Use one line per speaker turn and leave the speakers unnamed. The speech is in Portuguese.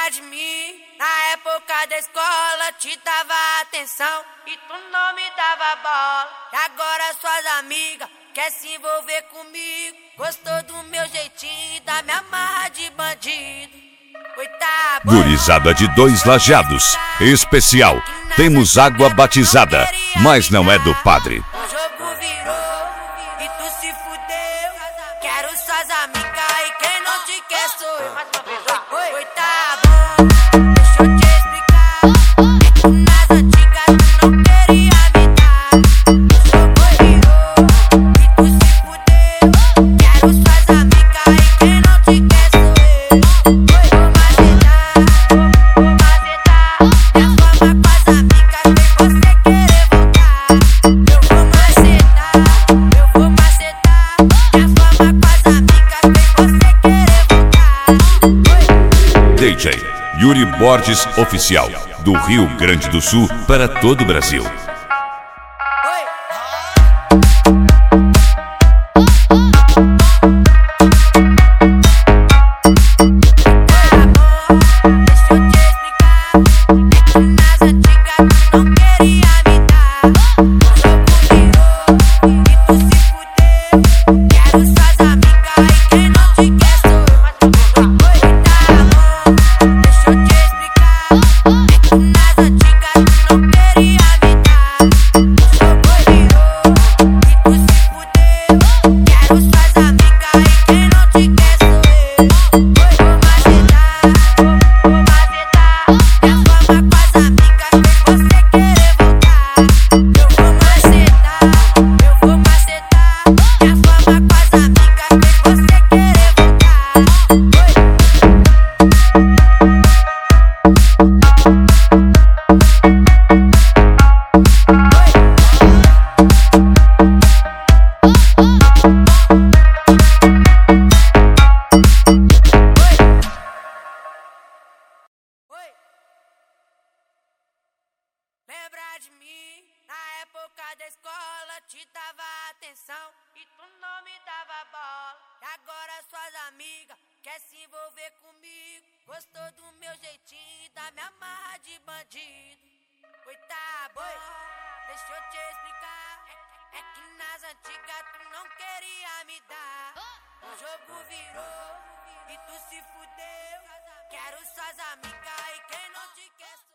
Lembra de mim? Na época da escola te dava atenção e tu não me dava bola. E agora suas amigas quer se envolver comigo. Gostou do meu jeitinho, da minha marra de bandido. Coitado.
Gurizada de Dois Lajeados. Especial. Temos água batizada, mas não é do padre.
O jogo virou e tu se fudeu. Quero suas amigas e quem não te quer sou eu. Oi, tá bom, deixa eu te explicar. É que nas antigas tu não queria me dar. O jogo virou e tu se fudeu. Quero suas amigas e quem não te quer sou eu. Vou macetar. Minha fama com as amigas sem você querer voltar. Eu vou macetar. Minha fama com as amigas sem você querer voltar.
DJ Yuri Borges Oficial, do Rio Grande do Sul para todo o Brasil.
Lembra de mim? Na época da escola te dava atenção e tu não me dava bola. E agora suas amigas quer se envolver comigo. Gostou do meu jeitinho, da minha marra de bandido. Coitado, deixa eu te explicar. É que nas antigas tu não queria me dar. O jogo virou e tu se fudeu. Quero suas amigas e quem não te